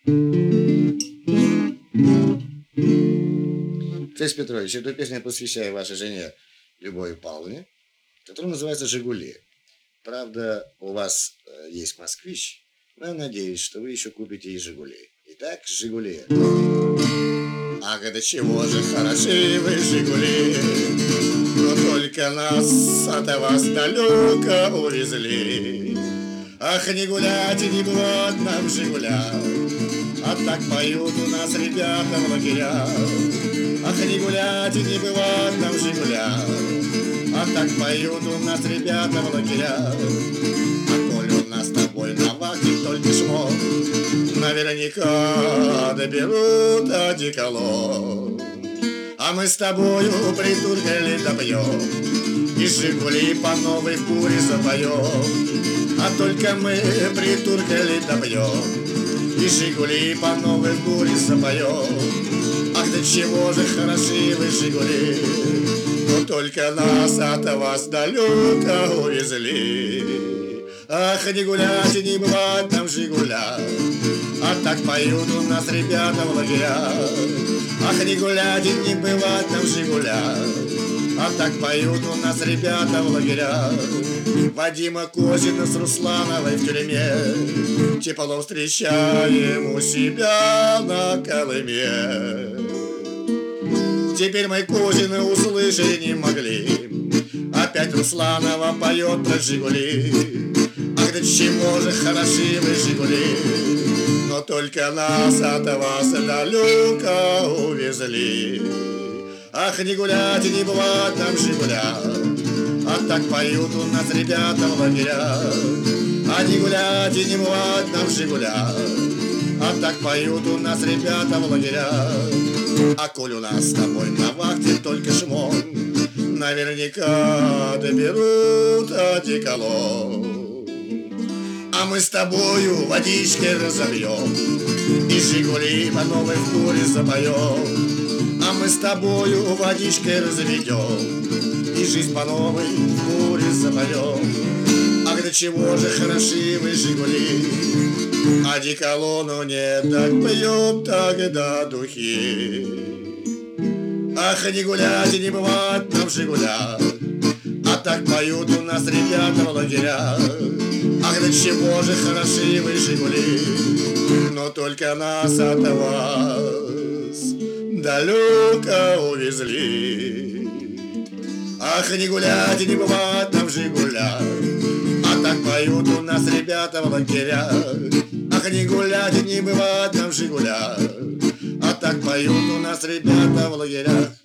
Федь Петрович, эту песню я посвящаю вашей жене Любови Павловне, которая называется «Жигули». Правда, у вас есть «Москвич», но я надеюсь, что вы еще купите и «Жигули». Итак, «Жигули». Ах, до чего же хороши вы, «Жигули», но только нас от вас далеко увезли. Ах, не гулять и не бывать нам в «Жигулях», а так поют у нас ребята в лагерях. Ах, не гулять и не бывать нам в «Жигулях», а так поют у нас ребята в лагерях. А коль у нас с тобой на вахте только шмот, наверняка доберут одеколон. А мы с тобою притуркали добьем, и «Жигули» по новой буре запоем. А только мы притуркали добьем, и «Жигули» по новой буре запоем. Ах, до чего же хороши вы, «Жигули», но только нас от вас далеко увезли. Ах, не гулять и не бывать нам в «Жигулях», а так поют у нас ребята в лагерях. Ах, не гулять и не бывать нам в «Жигулях», а так поют у нас ребята в лагерях. Вадима Козина с Руслановой в тюрьме тепло встречаем у себя на Колыме. Теперь мы Козины услышать не могли, опять Русланова поет про «Жигули». Ах, до чего же хороши вы, «Жигули», но только нас от вас далеко увезли. Ах, не гулять и не бывать нам в «Жигулях», а так поют у нас ребята в лагерях. А не гулять и не бывать нам в «Жигулях», а так поют у нас ребята в лагерях. А коль у нас с тобой на вахте только шмон, наверняка доберут одеколон. А мы с тобою водичкой разобьем, и «Жигули» по новой в буре запоем. А мы с тобою водичкой разведем, и жизнь по новой в буре запоем. Ах, до чего же хороши вы, «Жигули», одеколону нет, так пьем тогда духи. Ах, не гулять и не бывать нам в «Жигулях», а так поют у нас ребята в лагерях. Ах, до чего же хороши вы, «Жигули», но только нас от вас далеко увезли. Ах, не гулять и не бывать нам в «Жигулях», а так поют у нас ребята в лагерях. Ах, не гулять и не бывать нам в «Жигулях», а так поют у нас ребята в лагерях.